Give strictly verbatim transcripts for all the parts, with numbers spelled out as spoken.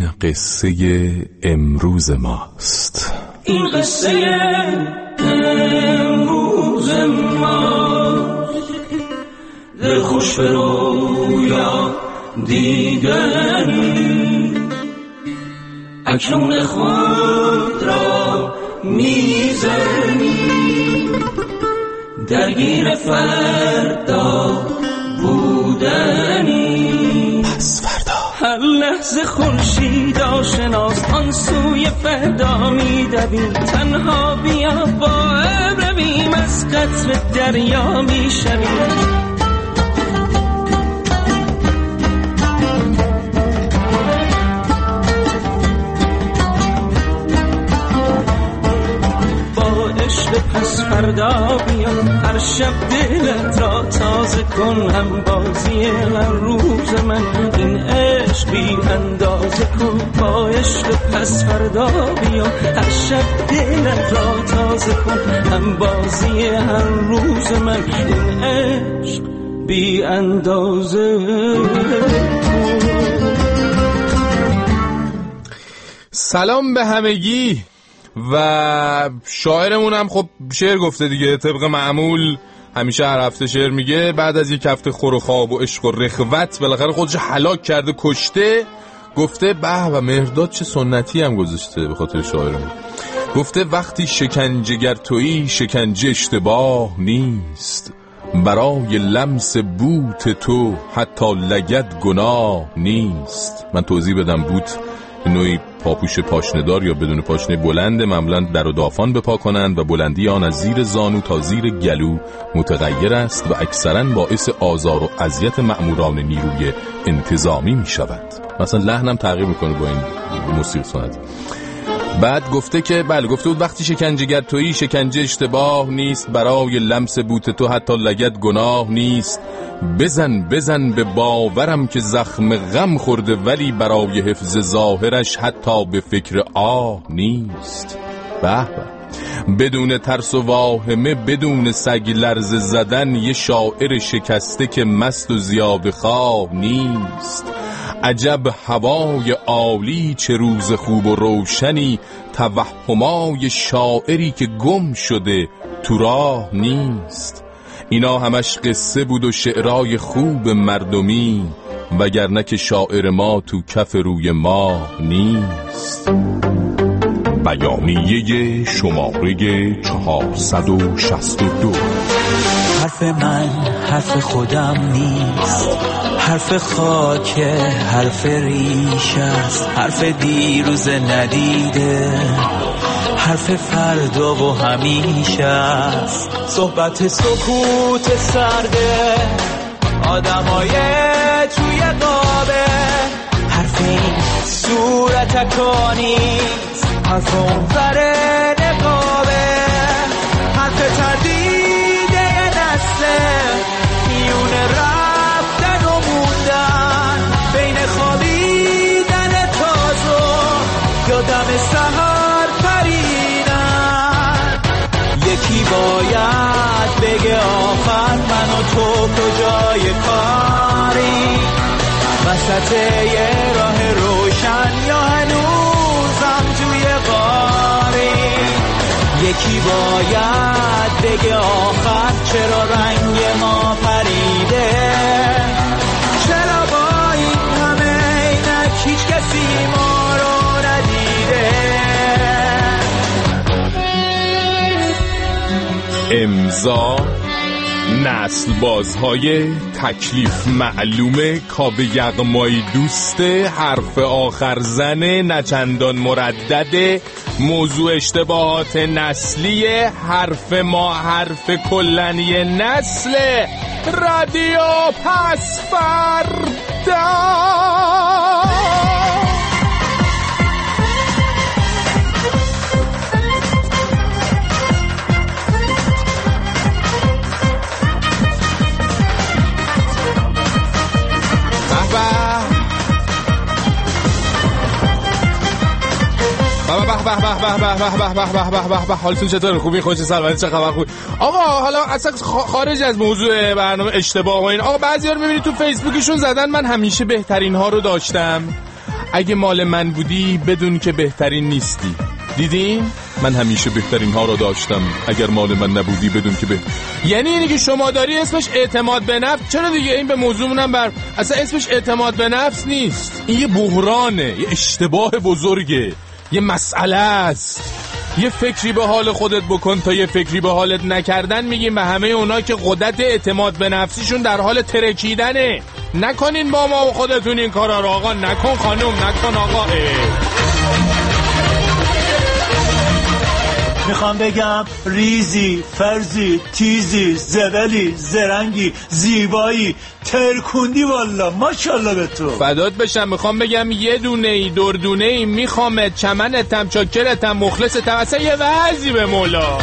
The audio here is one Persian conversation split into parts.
این قصه امروز ماست. این قصه امروز ماست، دل خوش به رویا دیدن، اکنون خود را میزنی، درگیر فردا بودنی. پس فردا هر لحظه خورشید آشناس، آن سوی فردا میدویم، تنها بیا با ابر رویم، از قطر دریا میشویم. پس فردا بیا، هر شب دلت را تازه کن، هم بازی هر روز من این عشق بی اندازه کن. با عشق پس فردا بیا، هر شب دلت را تازه کن، هم بازی هر روز من این عشق بی اندازه کن. سلام به همگی. و شاعرمون هم خب شعر گفته دیگه، طبق معمول همیشه هر هفته شعر میگه. بعد از یک هفته خور و خواب و عشق و رخوت بالاخره خودش هلاک کرده، کشته. گفته به و مهرداد چه سنتی هم گذاشته به خاطر شاعرمون. گفته وقتی شکنجه‌گر تویی شکنجه اشتباه نیست، برای لمس بوت تو حتی لگد گناه نیست. من توضیح بدم، بوت نوعی پاپوش پاشنه‌دار یا بدون پاشنه بلند، معمولاً در و دافان بپا کنند و بلندی آن از زیر زانو تا زیر گلو متغیر است و اکثراً باعث آزار و اذیت مأموران نیروی انتظامی می شود. مثلا لحنم تغییر میکنه با این موسیقی سنتی. بعد گفته که بله، گفته بود وقتی شکنجه‌گر تویی شکنجه اشتباه نیست، برای لمس بوت تو حتی لگد گناه نیست. بزن بزن به باورم که زخم غم خورده، ولی برای حفظ ظاهرش حتی به فکر آه نیست. به به، بدون ترس و واهمه، بدون سگ لرزه زدن، یه شاعر شکسته که مست و زیاده خواه نیست. عجب هوای عالی، چه روز خوب و روشنی، توهمای شاعری که گم شده تو راه نیست. اینا همش قصه بود و شعرهای خوب مردمی، وگرنه که شاعر ما تو کف روی ما نیست. بیانیه شماره چهارصد و شصت و دو. حرف من حرف خودم نیست، حرف خاک، حرف ریش است، حرف دیروز ندیده، حرف فردا و همیشه است. صحبت سکوت سرده آدمای توی قابه، حرف این صورت اکانیست، حرف اون سر نقابه، حرف تردیده نسله میون رفتن و موندن، بین خوابیدن تازه یا دم سحر پریدن. یکی باید بگه آخر من و تو کجای کاری، وسط یه راه روشن یا هنوزم توی غاری. یکی باید بگه آخر چرا رنگ ما پریده، چرا با این همه اینک هیچ کسی ما رو ندیده. امضا نسل بازهای تکلیف معلومه، کاوه یغمایی دوسته، حرف آخر زنه، نچندان مردده، موضوع اشتباهات نسلیه، حرف ما حرف کلنی نسله، رادیو پس فردا. به به به به به به به به به به به. حالتون چطوره؟ خوبی؟ خوش سلامتی؟ چه خبر؟ خوبی؟ آقا حالا اصلا خارج از موضوع برنامه اشتباه و این، آقا بعضیا رو می‌بینی تو فیسبوکشون زدن من همیشه بهترین ها رو داشتم، اگه مال من بودی بدون که بهترین نیستی. دیدین؟ من همیشه بهترین ها رو داشتم. اگر مال من نبودی بدون که به یعنی اینی که شما داری اسمش اعتماد به نفس. چرا دیگه این به موضوعمونم بر اصلا اسمش اعتماد به نفس نیست. این یه بحرانه، یه اشتباه بزرگه، یه مسئله است. یه فکری به حال خودت بکن تا یه فکری به حالت نکردن میگیم به همه اونا که قدرت اعتماد به نفسیشون در حال ترکیدنه. نکنین با ما و خودتون این کارا رو آقا. نکن خانم، نکن آقا. میخوام بگم ریزی، فرزی، تیزی، زبلی، زرنگی، زیبایی، ترکوندی والا، ماشاءالله به تو. فدات بشم. میخوام بگم یه دونه ای دور دونه ای میخوامت، چمنتم، چاکرتم، مخلصتم، اصلا یه وضعی به مولا.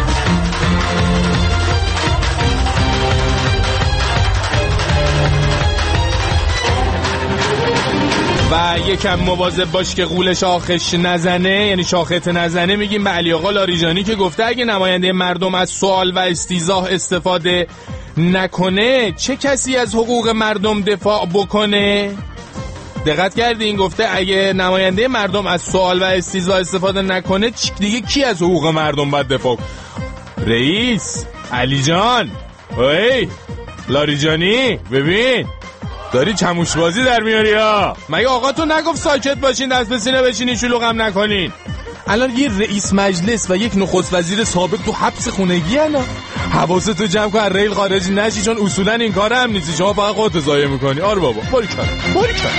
و یکم مواظب باش که غول شاخش نزنه، یعنی شاخت نزنه. میگیم به علی آقا لاریجانی که گفته اگه نماینده مردم از سوال و استیضاح استفاده نکنه چه کسی از حقوق مردم دفاع بکنه؟ دقت کردین؟ گفته اگه نماینده مردم از سوال و استیضاح استفاده نکنه دیگه کی از حقوق مردم باید دفاع؟ رئیس علی جان، اوی لاریجانی، ببین داری چموش بازی در میاری ها. مگه آقا تو نگفت ساکت باشین، دست به سینه بشینین، شلوغم نکنین؟ الان یه رئیس مجلس و یک نخست وزیر سابق تو حبس خونگی انا. حواستو جمع کن از ریل خارج نشی، چون اصولا این کار هم نیستی. شما فقط خودت ضایع میکنی. آره بابا، باری کن باری کن.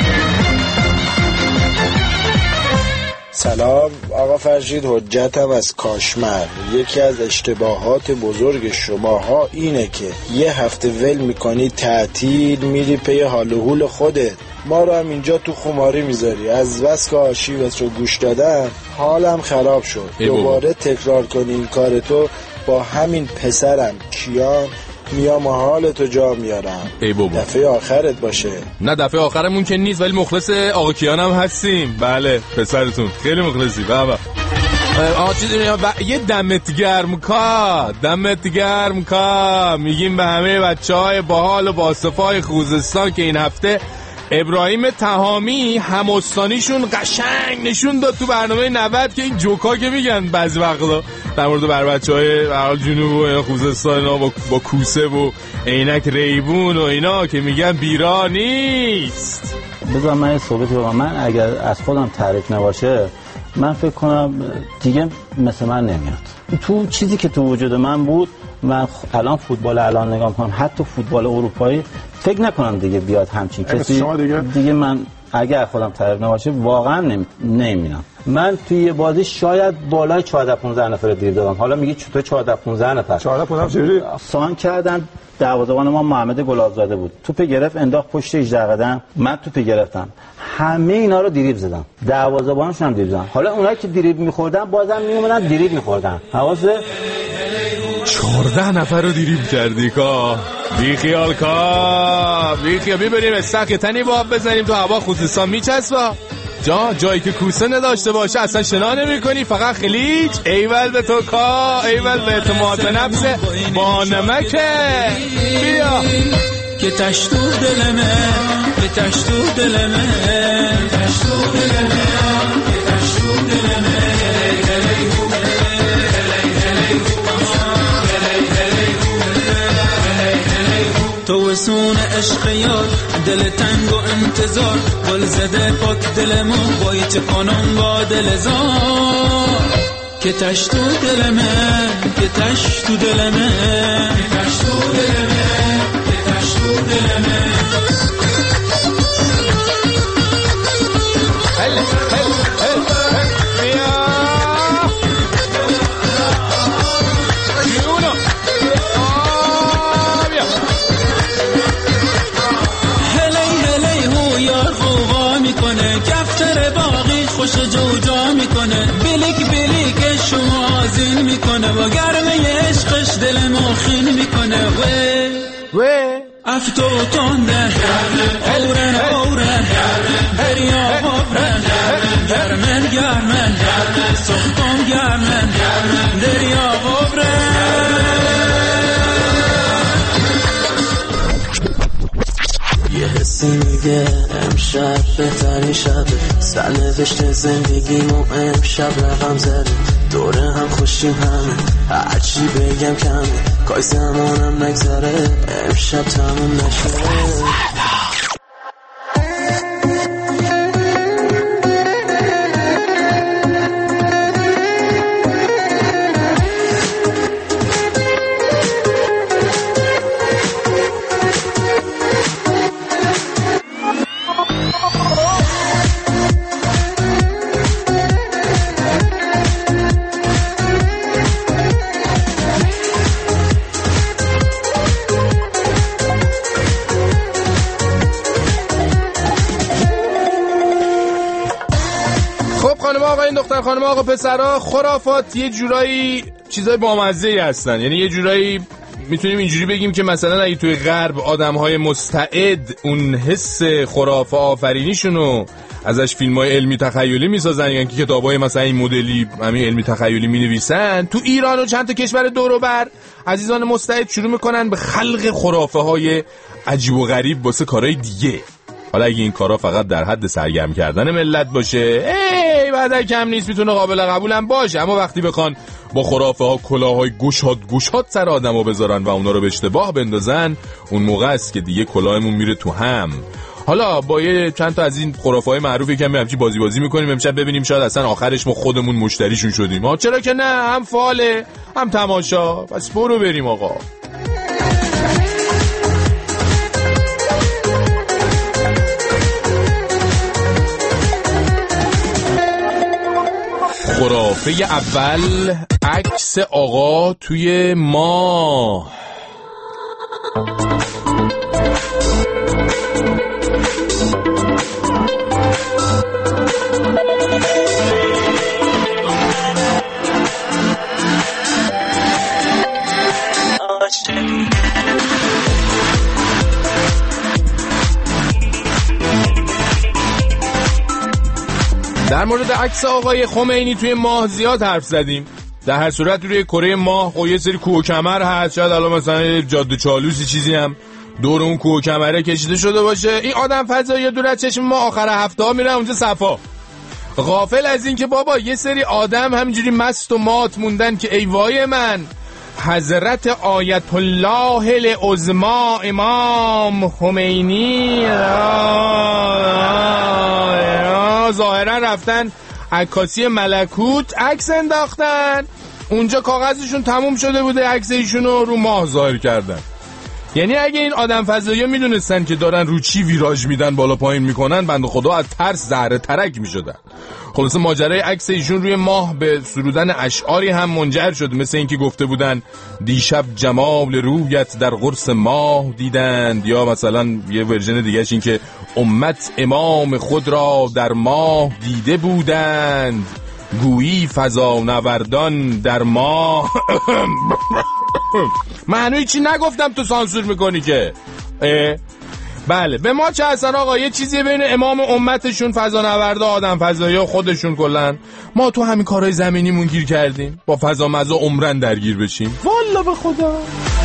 سلام آقا فرشید، حجتم از کاشمر. یکی از اشتباهات بزرگ شماها اینه که یه هفته ول میکنی تعطیل میری پی حال و حول خودت. ما رو هم اینجا تو خماری میذاری. از بس که آرشیوت رو گوش دادم حالم خراب شد. دوباره تکرار کنی این کارتو با همین پسرم کیان میام و حالتو جا میارم. ای بابا دفعه آخرت باشه. نه دفعه آخرمون که نیست، ولی مخلص آقا کیان هم هستیم. بله پسرتون خیلی مخلصی. بابا آقا چیزی میگم یه دمت گرم کا دمت گرم کا میگیم به همه بچهای باحال و باصفای خوزستان که این هفته ابراهیم تهامی همستانیشون قشنگ نشون داد تو برنامه نود که این جوکا که میگن بعضی وقتا در مورد بر بچهای برحال جنوب و خوزستان اینا با, با کوسه و عینک ریبون و اینا که میگن بیرا نیست. بذار من یه صحبتی بگم. من اگر از خودم تعریف نباشه من فکر کنم دیگه مثل من نمیاد. تو چیزی که تو وجود من بود، من الان فوتبال الان نگاه کنم، حتی فوتبال اروپایی فکر نکنم دیگه بیاد همچین کسی. شما دیگه دیگه من اگر خودم تعریف نباشه واقعا نمیبینم. من توی یه بازی شاید بالای چهارده پانزده نفر دیر دادم. حالا میگی چطور چهارده پانزده نفر؟ چهارده پانزده چجوری؟ سان کردن. دروازه‌بان ما محمد گلابزاده بود. توپ گرفت انداخت پشت هجده قدم. من توپ گرفتم. همه اینا رو دریبل زدم. دروازه‌بانشون هم دریبل زدن. حالا اونایی که دریبل می‌خوردن بازم میومدن دریبل می‌خوردن. حواسه چهارده نفر رو دریبل کردی کا. بی خیال کا. بی خیال ببریم استخ تنی با بزنیم تو هوا خوزستان میچسبه. جا جایی که کوسه نداشته باشه اصلا شنا نمی کنی، فقط خلیج. ایول به تو کا، ایول به اعتماد به نفس با نمکه. بیا که تشتو دلمه، که تشتو دلمه، تشتو دلمه، که تشتو دلمه. تو وسون عشق یار، دل تنگ و انتظار، گل زده پاک دلمو باید کنم با دل زار. که تشتو دلمه، که تشتو دلمه، که تشتو دلمه، که تشتو دلمه. هل هل هل بیا جیونو بیا. هلی هلی هو یار غوغا میکنه، کفتر باقی خوش جوجا میکنه، بلیک بلیک شما آزین میکنه، و گرمه عشقش دل مخین میکنه. و و افتو تنده اورن اورن دریا بابرن، گرمن گرمن سختم گرمن دریا بابرن. یه حسی میگه امشب بهترین شب سرنوشت زندگیمو امشب رقم زده دوره هم خوشیم همه هرچی بگم کمه کاش زمانم نگذره امشب تموم نشه خانم آقا پسرها خرافات یه جورایی چیزای بامزه‌ای هستن. یعنی یه جورایی میتونیم اینجوری بگیم که مثلا اگه توی غرب آدم‌های مستعد اون حس خرافه آفرینیشونو ازش فیلم‌های علمی تخیلی میسازن یا اینکه کتاب‌های مثلا این مدلی همین علمی تخیلی مینویسن، تو ایران و چند تا کشور دور و بر عزیزان مستعد شروع میکنن به خلق خرافه‌های عجیب و غریب واسه کارهای دیگه. حالا اگه این کارا فقط در حد سرگرم کردن ملت باشه ای بعد کم نیست، میتونه قابل قبولم باشه، اما وقتی بخوان با خرافه ها کلاهای گشاد گشاد سر آدمو بذارن و اونا رو به اشتباه بندازن، اون موقع است که دیگه کلاهمون میره تو هم. حالا با یه چند تا از این خرافه های معروفی که همچی بازی بازی میکنیم امشب، ببینیم شاید اصلا آخرش ما خودمون مشتریشون شدیم. ها چرا که نه، هم فاله هم تماشا. پس برو بریم آقا. خرافه اول، عکس آقا توی ماه. در مورد عکس آقای خمینی توی ماه زیاد حرف زدیم. در هر صورت روی کره ماه خب یه سری کوه و کمر هست، شاید الان مثلا جاده چالوسی چیزی هم دور اون کوه و کمره کشیده شده باشه. این آدم فضایی دور از چشم ما آخر هفته ها میرن اونجا صفا، غافل از این که بابا یه سری آدم همینجوری مست و مات موندن که ای وای من، حضرت آیت الله العظما امام خمینی ظاهرا رفتن عکاسی ملکوت عکس انداختن اونجا، کاغذشون تموم شده بوده، عکس ایشونو رو ماه ظاهر کردن. یعنی اگه این آدم فضایی میدونستن که دارن رو چی ویراژ میدن بالا پایین میکنن، بنده خدا از ترس زهره ترک میشدن. خلاصه ماجرای عکس ایشون روی ماه به سرودن اشعاری هم منجر شد، مثل اینکه گفته بودن دیشب جمال رویت در قرص ماه دیدند، یا مثلا یه ورژن دیگهش این که امت امام خود را در ماه دیده بودند، گویی فضا نوردان در ماه. معنی چی نگفتم تو سانسور میکنی که؟ بله به ما چه اصلا آقا، یه چیزی بین امام امتشون فضا نورده آدم فضایی ها خودشون کلن، ما تو همین کارهای زمینیمون گیر کردیم با فضا مزا عمرن درگیر بشیم. والله به خدا.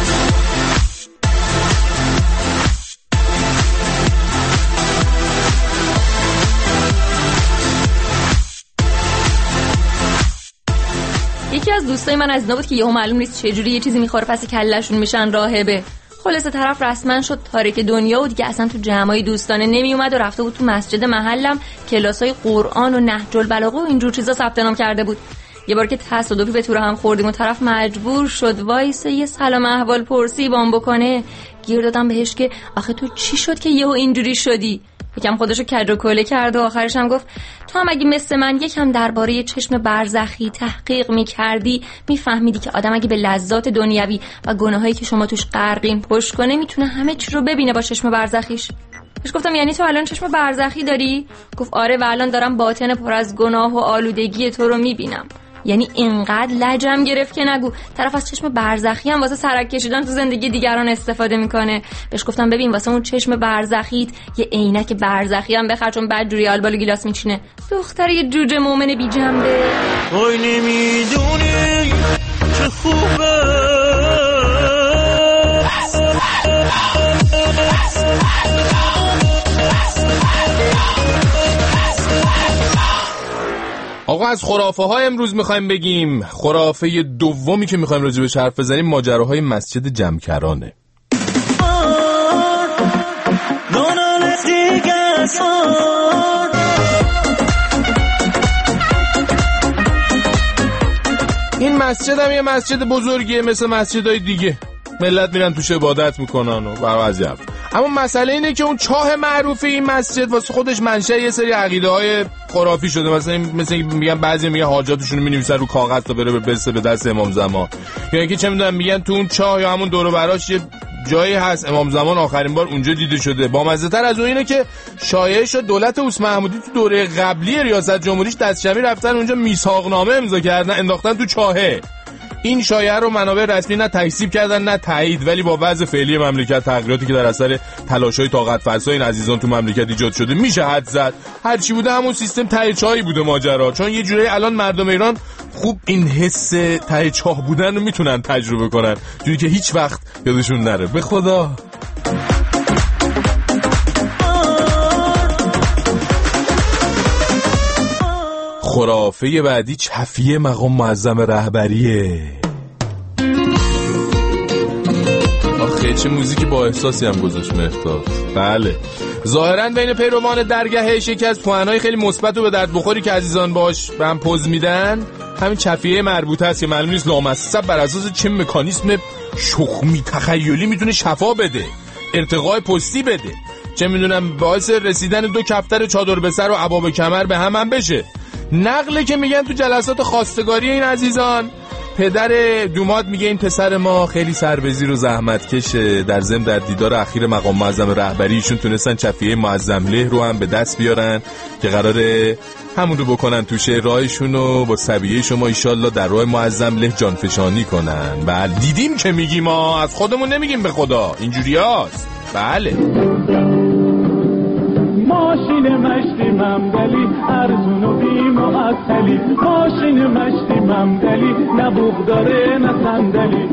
یکی از دوستای من از اینا بود که یهو معلوم نیست چه جوری یه چیزی میخوره پس کلهشون میشن راهبه. خلاصه طرف رسما شد تارک دنیا و دیگه اصلا تو جمعای دوستانه نمی اومد و رفته بود تو مسجد محلم کلاسای قرآن و نهج البلاغه و اینجور چیزا ثبت نام کرده بود. یه بار که تصادفی به طور هم خوردیم و طرف مجبور شد وایسه یه سلام احوال پرسی بام بکنه، گیر دادم بهش که آخه تو چی شد که یهو اینجوری شدی؟ یکم خودشو کج و کوله کرد و آخرش هم گفت تو هم اگه مثل من یکم درباره چشم برزخی تحقیق می‌کردی میفهمیدی که آدم اگه به لذات دنیوی و گناهایی که شما توش غرقین پشت کنه میتونه همه چی رو ببینه با چشم برزخیش. بهش گفتم یعنی تو الان چشم برزخی داری؟ گفت آره و الان دارم باطن پر از گناه و آلودگی تو رو میبینم. یعنی اینقدر لجم گرفت که نگو. طرف از چشم برزخی هم واسه سرک کشیدن تو زندگی دیگران استفاده میکنه. بهش گفتم ببین واسه اون چشم برزخیت یه عینک برزخی هم بخر، چون بعد جوری آلبال و گیلاس میچینه. دختر یه جوجه مومن بی جنبه. وای نمیدونی چه خوبه آقا از خرافه های امروز میخوایم بگیم. خرافه دومی که میخوایم راجع بهش حرف بزنیم ماجراهای مسجد جمکرانه. این مسجد هم یه مسجد بزرگیه، مثل مسجدهای دیگه ملت میرن توش عبادت میکنن و بعضی حرف. اما مسئله اینه که اون چاه معروف این مسجد واسه خودش منشأ یه سری عقیده های خرافی شده. مثلا مثلا میگن بعضی میگن حاجاتشون رو مینویسن رو کاغذ تا بره برسه به دست امام زمان، یا اینکه چه میدونم میگن تو اون چاه یا همون دور و براش یه جایی هست امام زمان آخرین بار اونجا دیده شده. با مزه تر از اون اینه که شایعه شد دولت عثمانی محمودی تو دوره قبلی ریاست جمهوریش دستجمعی رفتن اونجا میثاقنامه امضا کردن انداختن تو چاهه. این شایعه رو منابع رسمی نه تکذیب کردن نه تایید، ولی با وضع فعلی مملکت، تغییراتی که در اثر تلاش‌های طاقت فرسای این عزیزان تو مملکت ایجاد شده، میشه حد زد هر چی بوده همون سیستم ته چاهی بوده ماجرا. چون یه جوری الان مردم ایران خوب این حس ته چاه بودن رو میتونن تجربه کنن، جوری که هیچ وقت یادشون نره. به خدا خرافه بعدی چفیه مقام معظم رهبریه. آخه چه موزیکی با احساسی هم گذاشت مهرداد. بله، ظاهرا بین پیروان درگاهش یکی از پوانای خیلی مثبت و به درد بخوری که عزیزان باش به هم پوز میدن همین چفیه مربوطه است که معلوم نیست لامصب بر اساس چه مکانیزم شخمی تخیلی میتونه شفا بده، ارتقای پستی بده، چه میدونم باعث رسیدن دو کفتر چادر به سر و عبا کمر به هم هم بشه. نقله که میگن تو جلسات خواستگاری این عزیزان پدر دوماد میگه این پسر ما خیلی سربزیر و زحمت کشه، در ضمن در دیدار اخیر مقام معظم رهبریشون تونستن چفیه معظم له رو هم به دست بیارن که قراره همون رو بکنن توشه راهشون و با صبیه شما ایشالله در راه معظم له جانفشانی کنن. بله دیدیم که میگیم، ما از خودمون نمیگیم به خدا، اینجوری هاست. بله ماشین مشتی ممدلی ارزون و بی معطلی، ماشین مشتی ممدلی نه بوق داره نه صندلی.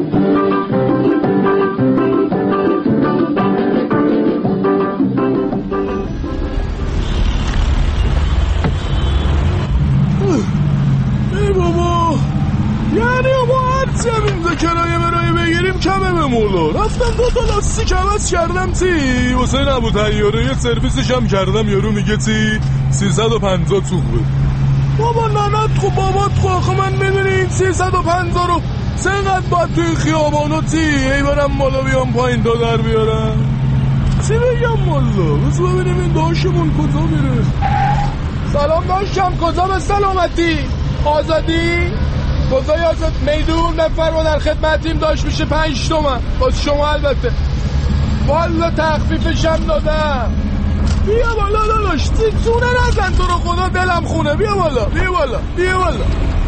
ای بابا، یعنی ما هرچی هم اینجا کرایه برای بگیریم کمه به مولا. رفتم دو تا لاستیک عوض کردم تی واسه نبود تیاره، یه سرویسش هم کردم، یارو میگه تی سیصد و پنجاه توبه. بابا ننت خو بابات خو، آخه من میدونی این سیصد و پنجاه رو سنقدر باید توی خیابانو تی ای برم بالا بیام پایین دو در بیارم. چی بگم والا، بس ببینیم این داشمون کجا میره. سلام داشتم، کجا به سلامتی؟ آزادی؟ کجا یازد میدون نفر و در خدمتیم داشت میشه پنج تومن باز شما البته. والا تخفیفشم دادم. بیا بالا داداش، تونه نزن تو رو خدا، دلم خونه. بیا بالا بیا بالا بیا بالا.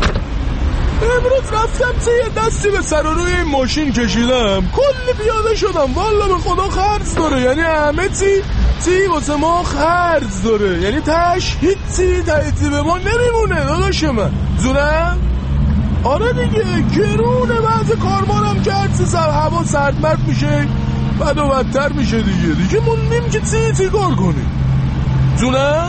امروز رفتم تی یه دستی به سر و روی این ماشین کشیدم، کلی پیاده شدم. والا به خدا خرج داره، یعنی همه تی تی واسه ما خرج داره، یعنی تش هیچی تایتی به ما نمیمونه داداش من. زونم؟ آره دیگه گرونه، بعض کارمانم که هرچی سر هوا سردمرد میشه بعد و بدتر میشه دیگه دیگه موندیم که تی تی کار کنیم. جونم؟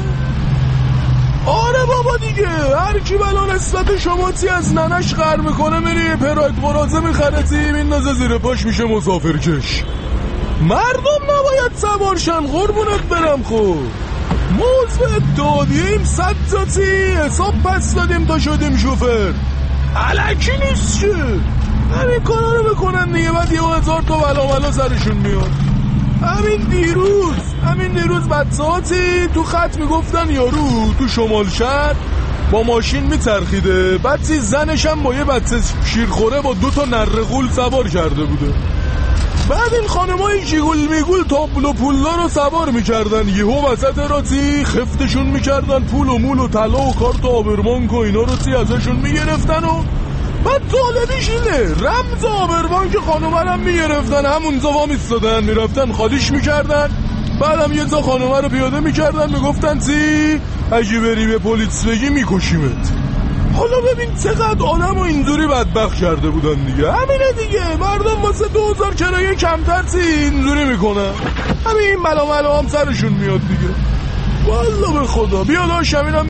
آره بابا دیگه هر کی بلا نسبت شما تی از ننش خر میکنه میری پراید قرازه میخره تی میندازه زیر پاش میشه مسافرکش. مردم نباید سوارشن قربونت برم. خوب موز به دادیم صد تا تی حساب پس دادیم تا شدیم شوفر، علکی نیست چه همین کارا رو بکنن دیگه، بعد یه هزار تا بلا بلا سرشون میاد. همین دیروز همین دیروز بچه‌هاتی تو خط میگفتن یارو تو شمال شهر با ماشین میچرخیده، بعد تی زنش هم با یه بچه شیرخوره با دو تا نرغول سوار کرده بوده. بعد این خانمای جیگول میگول تابلو پولا رو سوار میکردن، یهو وسط را تی خفتشون میکردن، پول و مول و طلا و کارت و آبربانک و اینا رو تی ازشون میگرفتن و بعد طالبیش اینه رمز آبربانک خانومرم میگرفتن، همونجا وامیستادن میرفتن خالیش میکردن، بعدم یه تا خانومه رو پیاده میکردن میگفتن تی اگه بری به پلیس بگی میکشیمت. حالا ببین چقدر آدم و اینجوری بدبخت کرده بودن دیگه. همینه دیگه، مردم واسه دو هزار کرایه کمتر تی اینجوری میکنن، همین ملا ملا هم سرشون میاد دیگه. والله به خدا بیا داشتم اینم